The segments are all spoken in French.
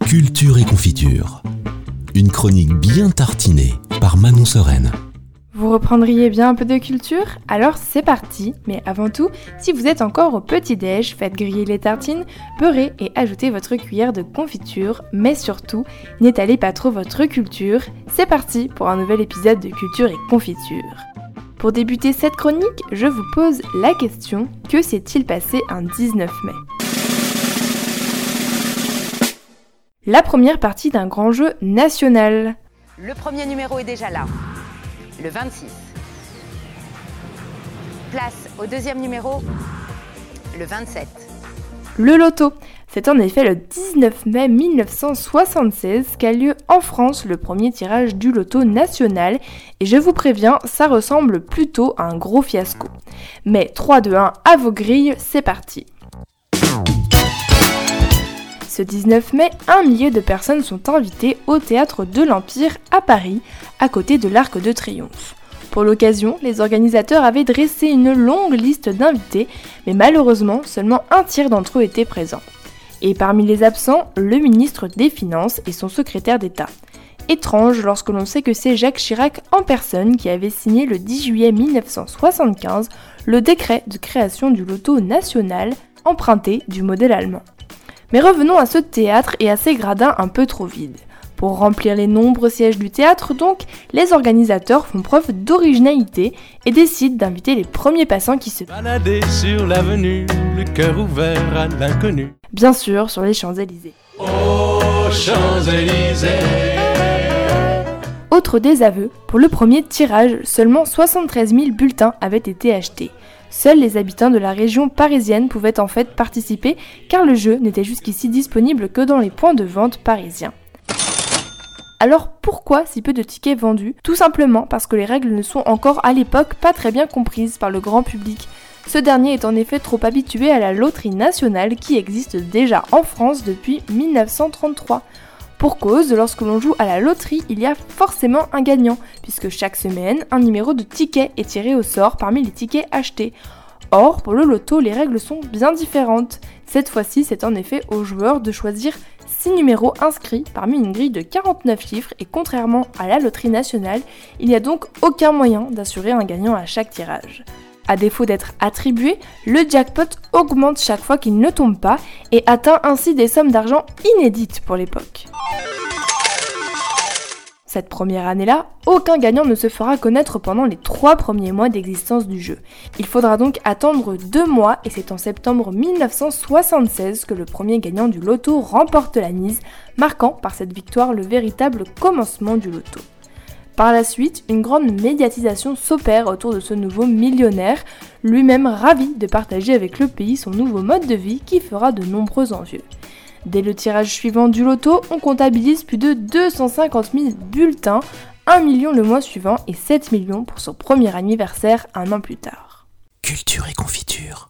Culture et confiture. Une chronique bien tartinée par Manon Sereine. Vous reprendriez bien un peu de culture ? Alors c'est parti. Mais avant tout, si vous êtes encore au petit-déj, faites griller les tartines, beurrez et ajoutez votre cuillère de confiture. Mais surtout, n'étalez pas trop votre culture. C'est parti pour un nouvel épisode de Culture et confiture. Pour débuter cette chronique, je vous pose la question, que s'est-il passé un 19 mai ? La première partie d'un grand jeu national. Le premier numéro est déjà là, le 26. Place au deuxième numéro, le 27. Le loto. C'est en effet le 19 mai 1976 qu'a lieu en France le premier tirage du loto national et je vous préviens, ça ressemble plutôt à un gros fiasco. Mais 3, 2, 1, à vos grilles, c'est parti. Ce 19 mai, 1 millier de personnes sont invitées au Théâtre de l'Empire à Paris, à côté de l'Arc de Triomphe. Pour l'occasion, les organisateurs avaient dressé une longue liste d'invités, mais malheureusement, seulement un tiers d'entre eux étaient présents. Et parmi les absents, le ministre des Finances et son secrétaire d'État. Étrange lorsque l'on sait que c'est Jacques Chirac en personne qui avait signé le 10 juillet 1975 le décret de création du loto national, emprunté du modèle allemand. Mais revenons à ce théâtre et à ses gradins un peu trop vides. Pour remplir les nombreux sièges du théâtre, donc, les organisateurs font preuve d'originalité et décident d'inviter les premiers passants qui se balader sur l'avenue, le cœur ouvert à l'inconnu. Bien sûr, sur les Champs-Élysées. Oh, Champs-Élysées. Autre désaveu, pour le premier tirage, seulement 73 000 bulletins avaient été achetés. Seuls les habitants de la région parisienne pouvaient en fait participer car le jeu n'était jusqu'ici disponible que dans les points de vente parisiens. Alors pourquoi si peu de tickets vendus ? Tout simplement parce que les règles ne sont encore à l'époque pas très bien comprises par le grand public. Ce dernier est en effet trop habitué à la loterie nationale qui existe déjà en France depuis 1933. Pour cause, lorsque l'on joue à la loterie, il y a forcément un gagnant, puisque chaque semaine, un numéro de ticket est tiré au sort parmi les tickets achetés. Or, pour le loto, les règles sont bien différentes. Cette fois-ci, c'est en effet aux joueurs de choisir 6 numéros inscrits parmi une grille de 49 chiffres et contrairement à la loterie nationale, il n'y a donc aucun moyen d'assurer un gagnant à chaque tirage. À défaut d'être attribué, le jackpot augmente chaque fois qu'il ne tombe pas et atteint ainsi des sommes d'argent inédites pour l'époque. Cette première année-là, aucun gagnant ne se fera connaître pendant les 3 premiers mois d'existence du jeu. Il faudra donc attendre 2 mois et c'est en septembre 1976 que le premier gagnant du loto remporte la mise, marquant par cette victoire le véritable commencement du loto. Par la suite, une grande médiatisation s'opère autour de ce nouveau millionnaire, lui-même ravi de partager avec le pays son nouveau mode de vie qui fera de nombreux envieux. Dès le tirage suivant du loto, on comptabilise plus de 250 000 bulletins, 1 million le mois suivant et 7 millions pour son premier anniversaire un an plus tard. Culture et confiture.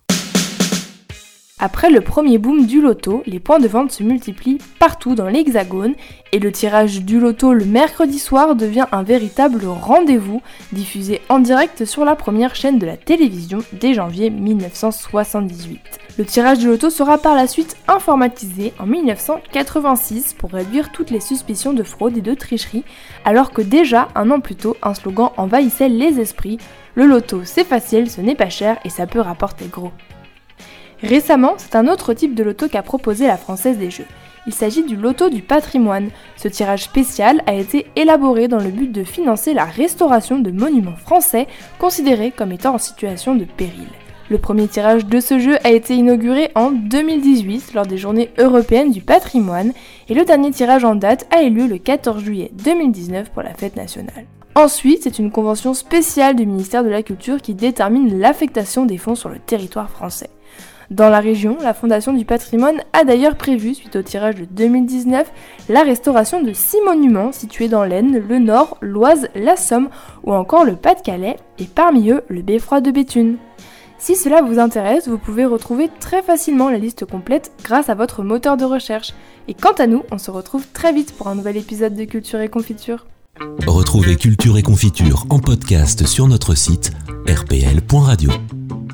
Après le premier boom du loto, les points de vente se multiplient partout dans l'Hexagone et le tirage du loto le mercredi soir devient un véritable rendez-vous diffusé en direct sur la première chaîne de la télévision dès janvier 1978. Le tirage du loto sera par la suite informatisé en 1986 pour réduire toutes les suspicions de fraude et de tricherie, alors que déjà un an plus tôt, un slogan envahissait les esprits « Le loto c'est facile, ce n'est pas cher et ça peut rapporter gros ». Récemment, c'est un autre type de loto qu'a proposé la Française des Jeux. Il s'agit du loto du patrimoine. Ce tirage spécial a été élaboré dans le but de financer la restauration de monuments français considérés comme étant en situation de péril. Le premier tirage de ce jeu a été inauguré en 2018 lors des Journées européennes du patrimoine et le dernier tirage en date a eu lieu le 14 juillet 2019 pour la fête nationale. Ensuite, c'est une convention spéciale du ministère de la Culture qui détermine l'affectation des fonds sur le territoire français. Dans la région, la Fondation du patrimoine a d'ailleurs prévu, suite au tirage de 2019, la restauration de 6 monuments situés dans l'Aisne, le Nord, l'Oise, la Somme ou encore le Pas-de-Calais, et parmi eux, le Beffroi de Béthune. Si cela vous intéresse, vous pouvez retrouver très facilement la liste complète grâce à votre moteur de recherche. Et quant à nous, on se retrouve très vite pour un nouvel épisode de Culture et Confiture. Retrouvez Culture et confiture en podcast sur notre site rpl.radio.